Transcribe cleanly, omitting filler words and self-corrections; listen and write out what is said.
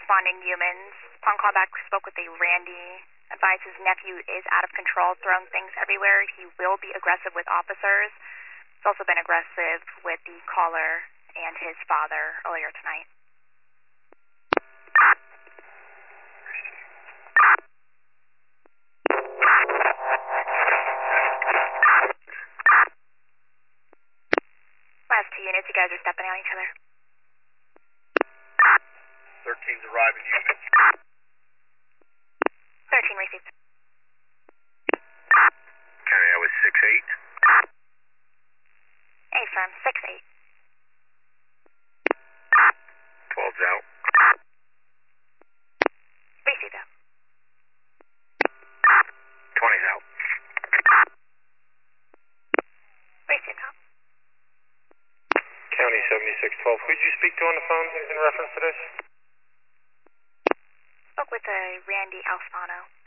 responding humans. Upon callback, spoke with a Randy. Advised his nephew is out of control, throwing things everywhere. He will be aggressive with officers. He's also been aggressive with the caller and his father earlier tonight. Last 2 units, you guys are stepping on each other. 13's arriving units. 13 received. County, that was 6-8. Hey, firm, 6-8. 12's out. Received out. 20's out. Received out. County 7612. Who'd you speak to on the phone in reference to this? Spoke with a Randy Alfano.